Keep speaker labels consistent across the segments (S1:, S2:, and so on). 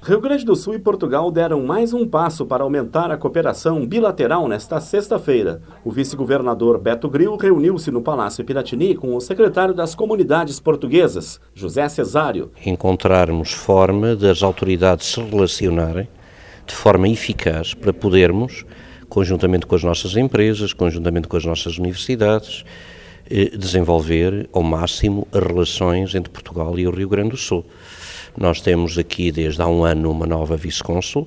S1: Rio Grande do Sul e Portugal deram mais um passo para aumentar a cooperação bilateral nesta sexta-feira. O vice-governador Beto Grill reuniu-se no Palácio Piratini com o secretário das Comunidades Portuguesas, José Cesário.
S2: Encontrarmos forma das autoridades se relacionarem de forma eficaz para podermos, conjuntamente com as nossas empresas, conjuntamente com as nossas universidades, desenvolver ao máximo as relações entre Portugal e o Rio Grande do Sul. Nós temos aqui desde há um ano uma nova vice-cônsul,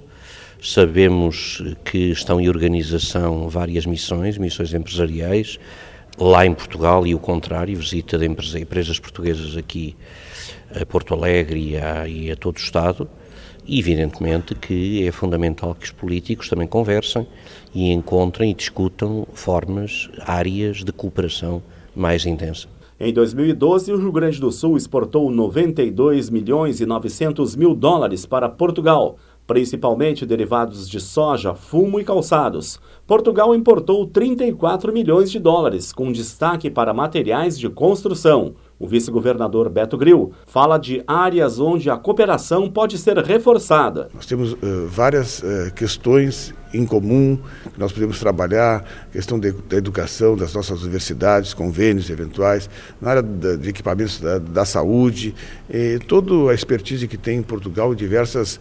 S2: sabemos que estão em organização várias missões empresariais, lá em Portugal e o contrário, visita de empresas portuguesas aqui a Porto Alegre e a todo o Estado, e evidentemente que é fundamental que os políticos também conversem e encontrem e discutam formas, áreas de cooperação mais intensa.
S1: Em 2012, o Rio Grande do Sul exportou 92 milhões e 900 mil dólares para Portugal, principalmente derivados de soja, fumo e calçados. Portugal importou 34 milhões de dólares, com destaque para materiais de construção. O vice-governador Beto Grill fala de áreas onde a cooperação pode ser reforçada.
S3: Nós temos várias questões em comum que nós podemos trabalhar, questão da educação das nossas universidades, convênios eventuais, na área de equipamentos da saúde, toda a expertise que tem em Portugal, diversas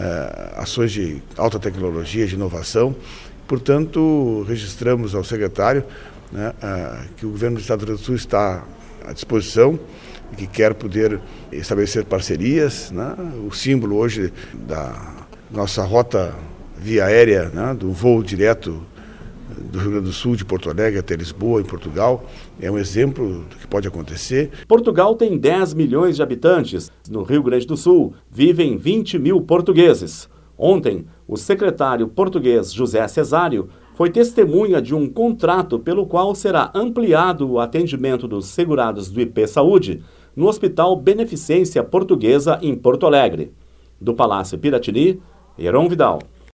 S3: ações de alta tecnologia, de inovação. Portanto, registramos ao secretário que o governo do Estado do Rio Grande do Sul está à disposição e que quer poder estabelecer parcerias. O símbolo hoje da nossa rota via aérea, do voo direto do Rio Grande do Sul, de Porto Alegre até Lisboa, em Portugal, é um exemplo do que pode acontecer.
S1: Portugal tem 10 milhões de habitantes. No Rio Grande do Sul vivem 20 mil portugueses. Ontem, o secretário português José Cesário foi testemunha de um contrato pelo qual será ampliado o atendimento dos segurados do IP Saúde no Hospital Beneficência Portuguesa em Porto Alegre. Do Palácio Piratini, Heron Vidal.